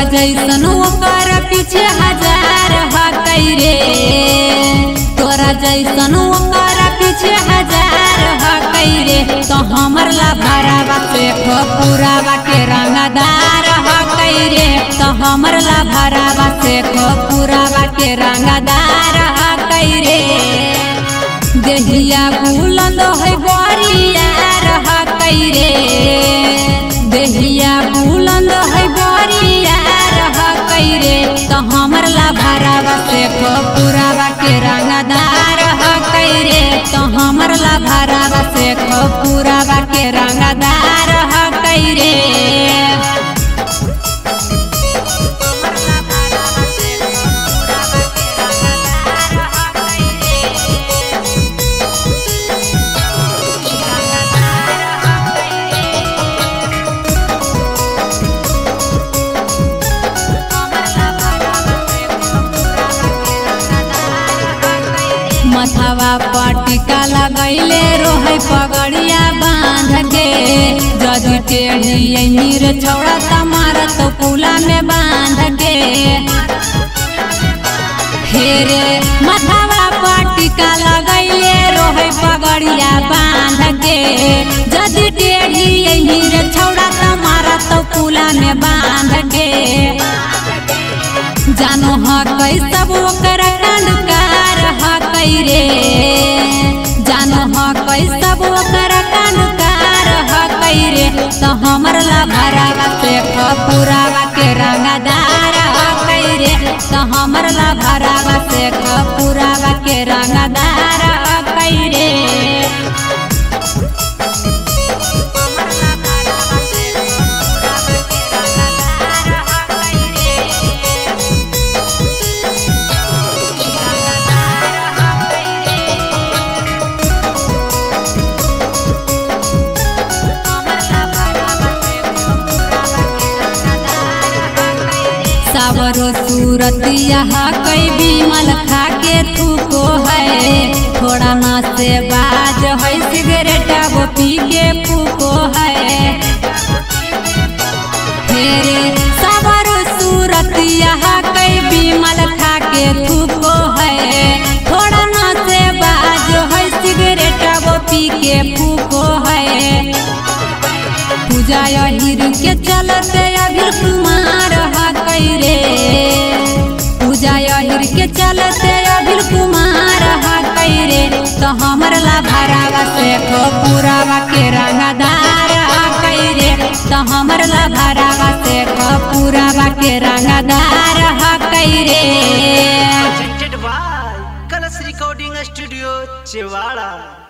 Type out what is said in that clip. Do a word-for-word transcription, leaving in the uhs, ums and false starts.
जैसन ओकर पीछे हजार हकई रे, तोरा जैसन ओकर पीछे हजार हकई रे। तो हमर ला भरावा से पूरावा के रंगदार हकई रे, तो हमर ला भरावा से पूरावा के रंगदार हकई रे। देहिया बुलंद है बरियार हकई रे, देहिया बुलंद है बरियार हकई रे। तो हमर ला भरावा से पूरावा के रंगदार हकई रे, तो हमर ला भरावा से पूरावा के रंगदार हकई रे। मथवा पटिका लगैले रोहे पगड़िया बांध के, जदि टेढ़ी नीर छौड़ा तमारा तो पुला में बांध के। हेरे मथवा पटिका लगैले रोहे पगड़िया बांध के, जदि टेढ़ी नीर छौड़ा तमारा तो पुला में बांध के। जानो हकई सब ओकर कांडकार हकई रे, जानो हकई सब ओकर कांडकार हकई रे। तो हमर ला भरावा से पूरावा के रंगदार हकई रे, तो हमर ला भरावा से पूरावा के रंगदार हकई रे। सावरो सूरतिया हकई बिमल खा के थूको है, थोड़ा ना से बाज है सिगरेटा वो पी के फूको है। फेरे सावरो सूरतिया हकई बिमल खा के थूको है, थोड़ा ना से बाज है सिगरेटा वो पी के फूको है। पूजा हिर के चलते अभी कुमार हकई रे, पूजा हिर के चलते अभी कुमार हकई रे। तो हमर ला भरावा से पूरावा के रंगदार हकई रे, तो हमर ला भरावा से पूरावा के रंगदार हकई रे। कलश रिकॉर्डिंग स्टूडियो चेवाड़ा।